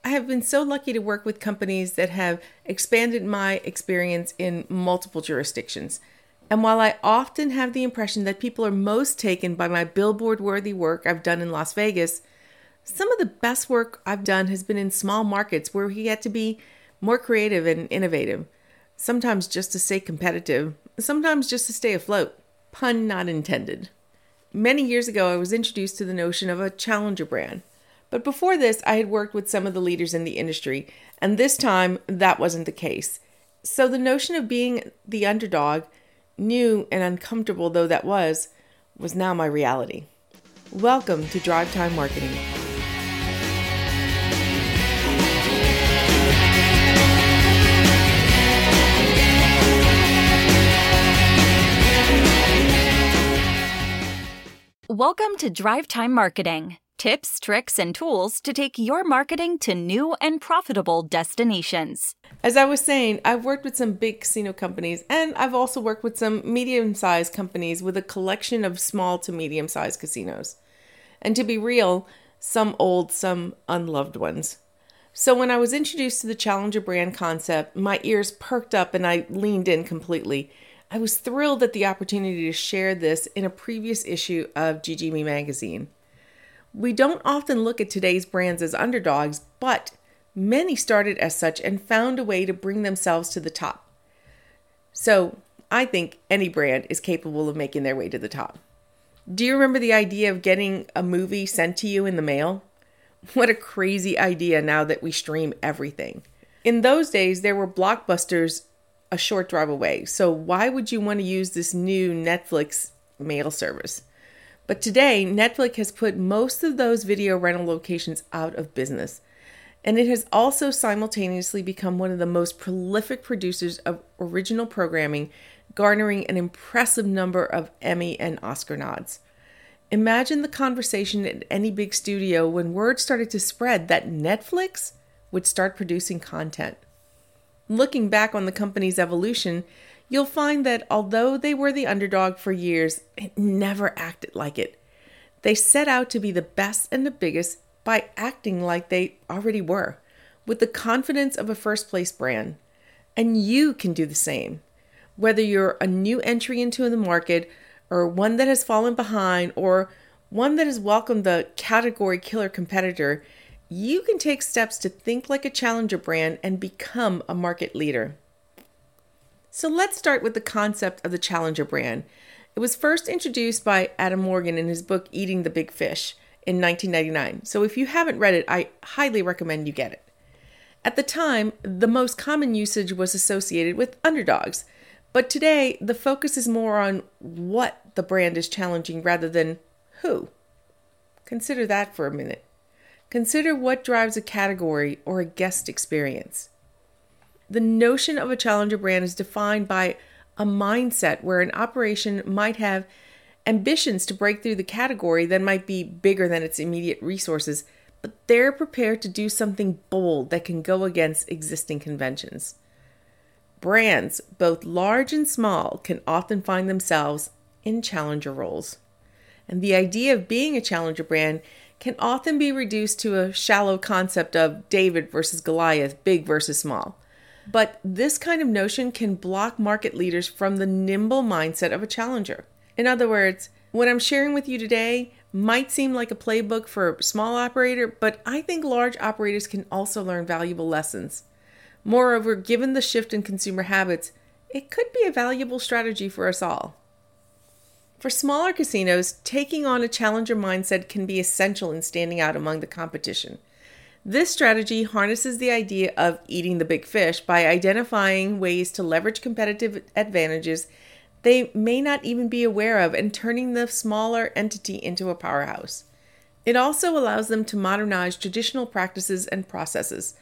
I have been so lucky to work with companies that have expanded my experience in multiple jurisdictions. And while I often have the impression that people are most taken by my billboard-worthy work I've done in Las Vegas, some of the best work I've done has been in small markets where we get to be more creative and innovative. Sometimes just to stay competitive, sometimes just to stay afloat. Pun not intended. Many years ago, I was introduced to the notion of a challenger brand. But before this, I had worked with some of the leaders in the industry, and this time, that wasn't the case. So the notion of being the underdog, new and uncomfortable though that was now my reality. Welcome to Drive Time Marketing. Welcome to Drive Time Marketing. Tips, tricks, and tools to take your marketing to new and profitable destinations. As I was saying, I've worked with some big casino companies, and I've also worked with some medium-sized companies with a collection of small to medium-sized casinos. And to be real, some old, some unloved ones. So when I was introduced to the challenger brand concept, my ears perked up and I leaned in completely. I was thrilled at the opportunity to share this in a previous issue of GGME magazine. We don't often look at today's brands as underdogs, but many started as such and found a way to bring themselves to the top. So I think any brand is capable of making their way to the top. Do you remember the idea of getting a movie sent to you in the mail? What a crazy idea now that we stream everything. In those days, there were Blockbusters a short drive away. So why would you want to use this new Netflix mail service? But today, Netflix has put most of those video rental locations out of business. And it has also simultaneously become one of the most prolific producers of original programming, garnering an impressive number of Emmy and Oscar nods. Imagine the conversation at any big studio when word started to spread that Netflix would start producing content. Looking back on the company's evolution, you'll find that although they were the underdog for years, it never acted like it. They set out to be the best and the biggest by acting like they already were, with the confidence of a first-place brand. And you can do the same. Whether you're a new entry into the market, or one that has fallen behind, or one that has welcomed the category killer competitor, you can take steps to think like a challenger brand and become a market leader. So let's start with the concept of the challenger brand. It was first introduced by Adam Morgan in his book, Eating the Big Fish, in 1999. So if you haven't read it, I highly recommend you get it. At the time, the most common usage was associated with underdogs. But today, the focus is more on what the brand is challenging rather than who. Consider that for a minute. Consider what drives a category or a guest experience. The notion of a challenger brand is defined by a mindset where an operation might have ambitions to break through the category that might be bigger than its immediate resources, but they're prepared to do something bold that can go against existing conventions. Brands, both large and small, can often find themselves in challenger roles. And the idea of being a challenger brand can often be reduced to a shallow concept of David versus Goliath, big versus small. But this kind of notion can block market leaders from the nimble mindset of a challenger. In other words, what I'm sharing with you today might seem like a playbook for a small operator, but I think large operators can also learn valuable lessons. Moreover, given the shift in consumer habits, it could be a valuable strategy for us all. For smaller casinos, taking on a challenger mindset can be essential in standing out among the competition. This strategy harnesses the idea of eating the big fish by identifying ways to leverage competitive advantages they may not even be aware of and turning the smaller entity into a powerhouse. It also allows them to modernize traditional practices and processes.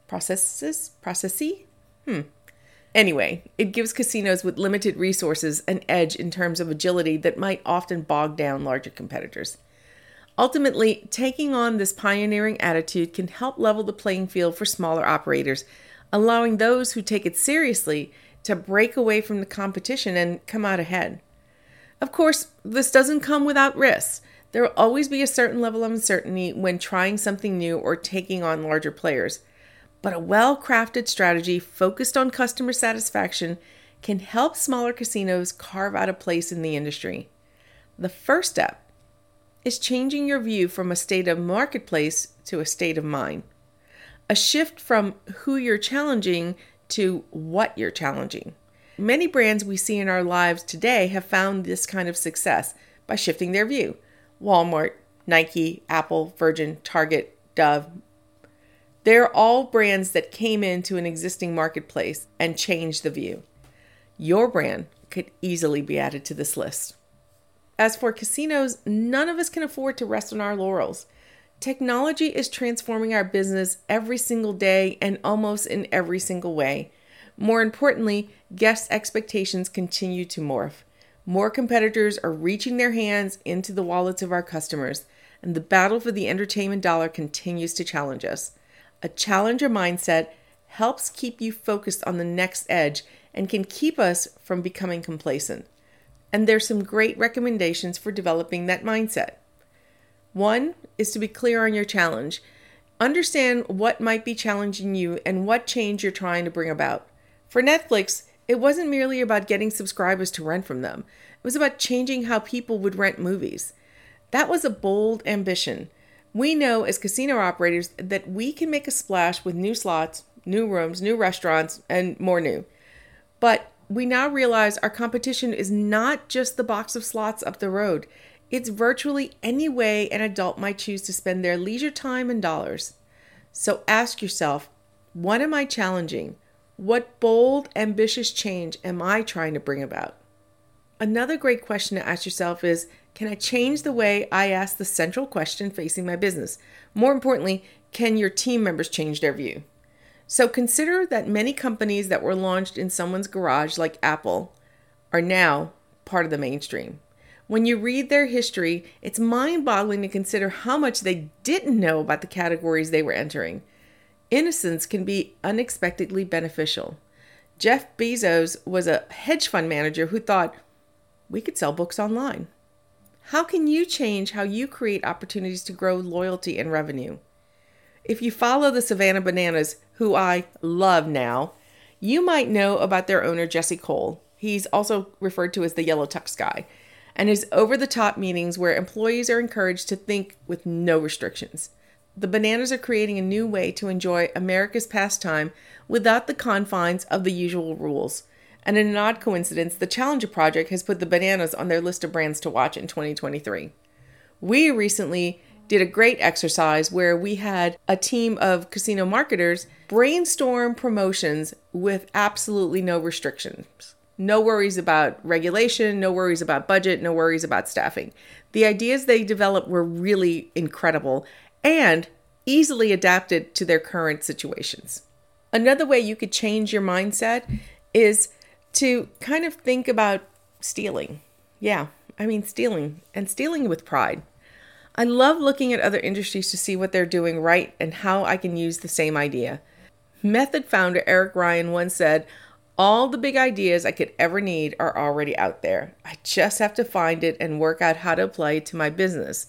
Anyway, it gives casinos with limited resources an edge in terms of agility that might often bog down larger competitors. Ultimately, taking on this pioneering attitude can help level the playing field for smaller operators, allowing those who take it seriously to break away from the competition and come out ahead. Of course, this doesn't come without risks. There will always be a certain level of uncertainty when trying something new or taking on larger players. But a well-crafted strategy focused on customer satisfaction can help smaller casinos carve out a place in the industry. The first step is changing your view from a state of marketplace to a state of mind. A shift from who you're challenging to what you're challenging. Many brands we see in our lives today have found this kind of success by shifting their view. Walmart, Nike, Apple, Virgin, Target, Dove. They're all brands that came into an existing marketplace and changed the view. Your brand could easily be added to this list. As for casinos, none of us can afford to rest on our laurels. Technology is transforming our business every single day and almost in every single way. More importantly, guest expectations continue to morph. More competitors are reaching their hands into the wallets of our customers, and the battle for the entertainment dollar continues to challenge us. A challenger mindset helps keep you focused on the next edge and can keep us from becoming complacent. And there's some great recommendations for developing that mindset. One is to be clear on your challenge. Understand what might be challenging you and what change you're trying to bring about. For Netflix, it wasn't merely about getting subscribers to rent from them. It was about changing how people would rent movies. That was a bold ambition. We know as casino operators that we can make a splash with new slots, new rooms, new restaurants, and more new. But we now realize our competition is not just the box of slots up the road. It's virtually any way an adult might choose to spend their leisure time and dollars. So ask yourself, what am I challenging? What bold, ambitious change am I trying to bring about? Another great question to ask yourself is, can I change the way I ask the central question facing my business? More importantly, can your team members change their view? So consider that many companies that were launched in someone's garage, like Apple, are now part of the mainstream. When you read their history, it's mind-boggling to consider how much they didn't know about the categories they were entering. Innocence can be unexpectedly beneficial. Jeff Bezos was a hedge fund manager who thought, we could sell books online. How can you change how you create opportunities to grow loyalty and revenue? If you follow the Savannah Bananas, who I love now, you might know about their owner, Jesse Cole. He's also referred to as the Yellow Tux guy, and his over-the-top meetings where employees are encouraged to think with no restrictions. The Bananas are creating a new way to enjoy America's pastime without the confines of the usual rules. And in an odd coincidence, the Challenger Project has put the Bananas on their list of brands to watch in 2023. We recently did a great exercise where we had a team of casino marketers brainstorm promotions with absolutely no restrictions. No worries about regulation, no worries about budget, no worries about staffing. The ideas they developed were really incredible and easily adapted to their current situations. Another way you could change your mindset is to kind of think about stealing. Stealing, and stealing with pride. I love looking at other industries to see what they're doing right and how I can use the same idea. Method founder Eric Ryan once said, all the big ideas I could ever need are already out there. I just have to find it and work out how to apply it to my business.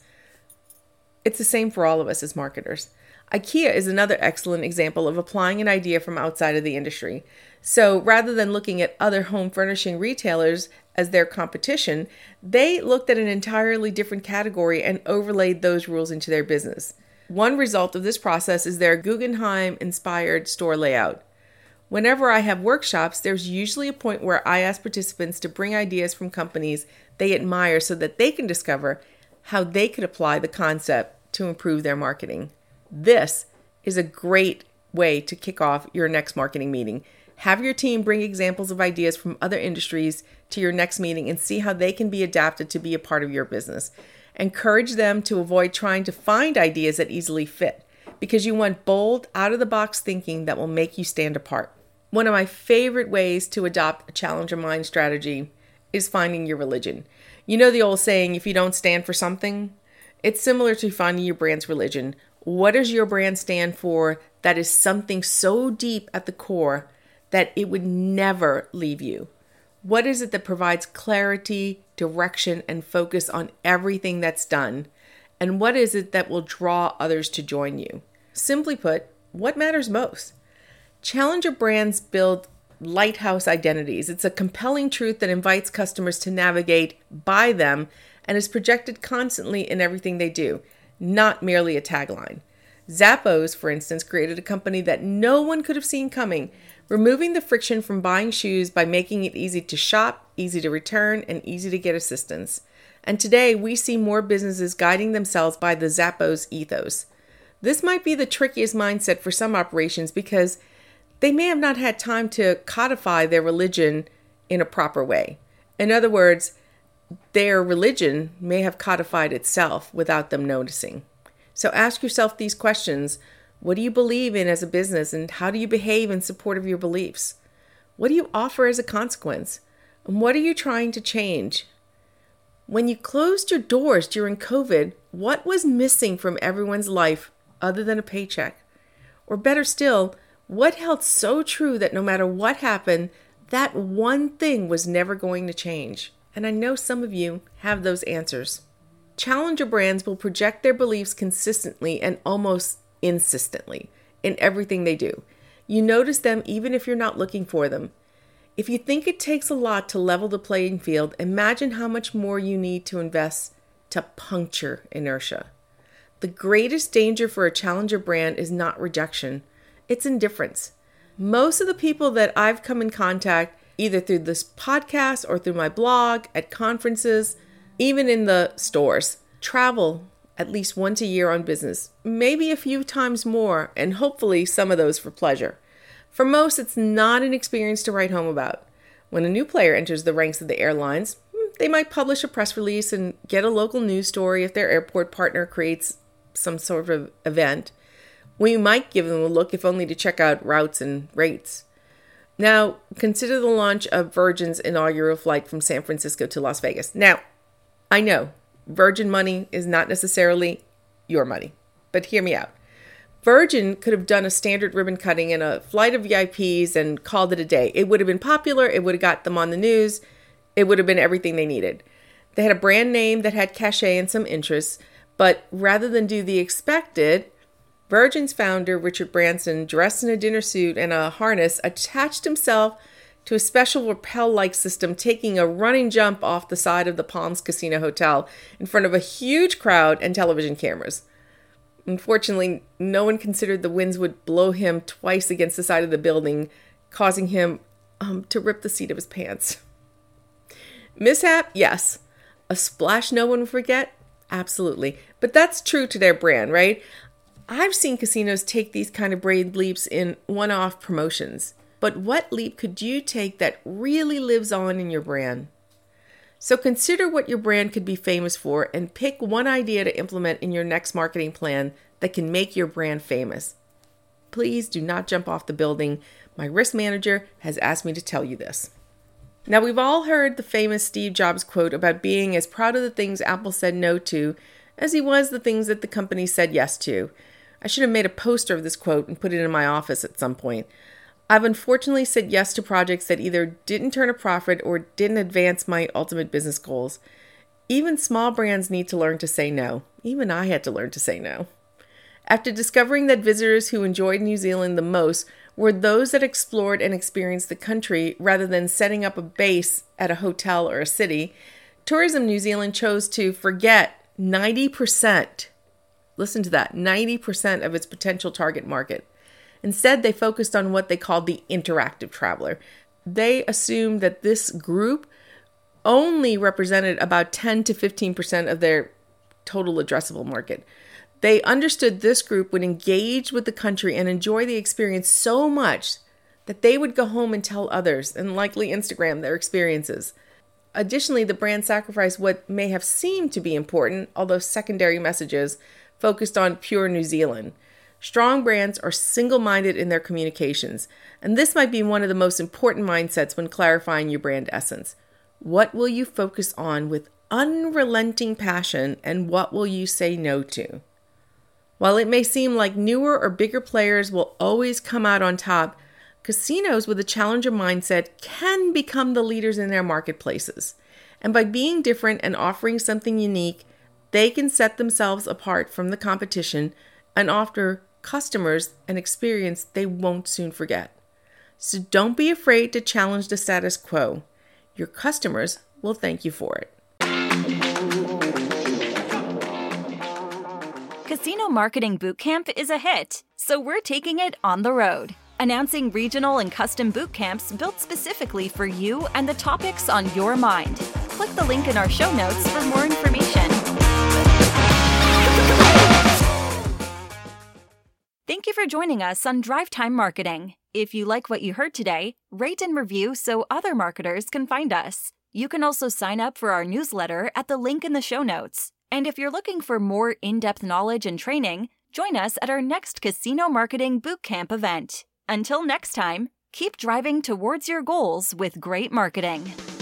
It's the same for all of us as marketers. IKEA is another excellent example of applying an idea from outside of the industry. So rather than looking at other home furnishing retailers as their competition, they looked at an entirely different category and overlaid those rules into their business. One result of this process is their Guggenheim-inspired store layout. Whenever I have workshops, there's usually a point where I ask participants to bring ideas from companies they admire so that they can discover how they could apply the concept to improve their marketing. This is a great way to kick off your next marketing meeting. Have your team bring examples of ideas from other industries to your next meeting and see how they can be adapted to be a part of your business. Encourage them to avoid trying to find ideas that easily fit, because you want bold, out-of-the-box thinking that will make you stand apart. One of my favorite ways to adopt a challenger mind strategy is finding your religion. You know the old saying, if you don't stand for something? It's similar to finding your brand's religion. What does your brand stand for that is something so deep at the core that it would never leave you? What is it that provides clarity, direction, and focus on everything that's done? And what is it that will draw others to join you? Simply put, what matters most? Challenger brands build lighthouse identities. It's a compelling truth that invites customers to navigate by them and is projected constantly in everything they do, not merely a tagline. Zappos, for instance, created a company that no one could have seen coming, removing the friction from buying shoes by making it easy to shop, easy to return, and easy to get assistance. And today, we see more businesses guiding themselves by the Zappos ethos. This might be the trickiest mindset for some operations because they may have not had time to codify their religion in a proper way. In other words, their religion may have codified itself without them noticing. So ask yourself these questions. What do you believe in as a business, and how do you behave in support of your beliefs? What do you offer as a consequence? And what are you trying to change? When you closed your doors during COVID, what was missing from everyone's life other than a paycheck? Or better still, what held so true that no matter what happened, that one thing was never going to change? And I know some of you have those answers. Challenger brands will project their beliefs consistently and almost insistently in everything they do. You notice them even if you're not looking for them. If you think it takes a lot to level the playing field, imagine how much more you need to invest to puncture inertia. The greatest danger for a challenger brand is not rejection, it's indifference. Most of the people that I've come in contact, either through this podcast or through my blog, at conferences, even in the stores, travel at least once a year on business, maybe a few times more, and hopefully some of those for pleasure. For most, it's not an experience to write home about. When a new player enters the ranks of the airlines, they might publish a press release and get a local news story if their airport partner creates some sort of event. We might give them a look if only to check out routes and rates. Now, consider the launch of Virgin's inaugural flight from San Francisco to Las Vegas. Now, I know Virgin money is not necessarily your money, but hear me out. Virgin could have done a standard ribbon cutting and a flight of VIPs and called it a day. It would have been popular. It would have got them on the news. It would have been everything they needed. They had a brand name that had cachet and some interest, but rather than do the expected, Virgin's founder, Richard Branson, dressed in a dinner suit and a harness, attached himself to a special rappel-like system, taking a running jump off the side of the Palms Casino Hotel in front of a huge crowd and television cameras. Unfortunately, no one considered the winds would blow him twice against the side of the building, causing him to rip the seat of his pants. Mishap? Yes. A splash no one will forget? Absolutely. But that's true to their brand, right? I've seen casinos take these kind of brave leaps in one-off promotions. But what leap could you take that really lives on in your brand? So consider what your brand could be famous for and pick one idea to implement in your next marketing plan that can make your brand famous. Please do not jump off the building. My risk manager has asked me to tell you this. Now, we've all heard the famous Steve Jobs quote about being as proud of the things Apple said no to as he was the things that the company said yes to. I should have made a poster of this quote and put it in my office at some point. I've unfortunately said yes to projects that either didn't turn a profit or didn't advance my ultimate business goals. Even small brands need to learn to say no. Even I had to learn to say no. After discovering that visitors who enjoyed New Zealand the most were those that explored and experienced the country rather than setting up a base at a hotel or a city, Tourism New Zealand chose to forget 90%, listen to that, 90% of its potential target market. Instead, they focused on what they called the interactive traveler. They assumed that this group only represented about 10 to 15% of their total addressable market. They understood this group would engage with the country and enjoy the experience so much that they would go home and tell others and likely Instagram their experiences. Additionally, the brand sacrificed what may have seemed to be important, although secondary messages, focused on pure New Zealand. Strong brands are single-minded in their communications, and this might be one of the most important mindsets when clarifying your brand essence. What will you focus on with unrelenting passion, and what will you say no to? While it may seem like newer or bigger players will always come out on top, casinos with a challenger mindset can become the leaders in their marketplaces. And by being different and offering something unique, they can set themselves apart from the competition and offer customers an experience they won't soon forget. So don't be afraid to challenge the status quo. Your customers will thank you for it. Casino Marketing Bootcamp is a hit, so we're taking it on the road. Announcing regional and custom boot camps built specifically for you and the topics on your mind. Click the link in our show notes for more information. Thank you for joining us on Drive Time Marketing. If you like what you heard today, rate and review so other marketers can find us. You can also sign up for our newsletter at the link in the show notes. And if you're looking for more in-depth knowledge and training, join us at our next Casino Marketing Bootcamp event. Until next time, keep driving towards your goals with great marketing.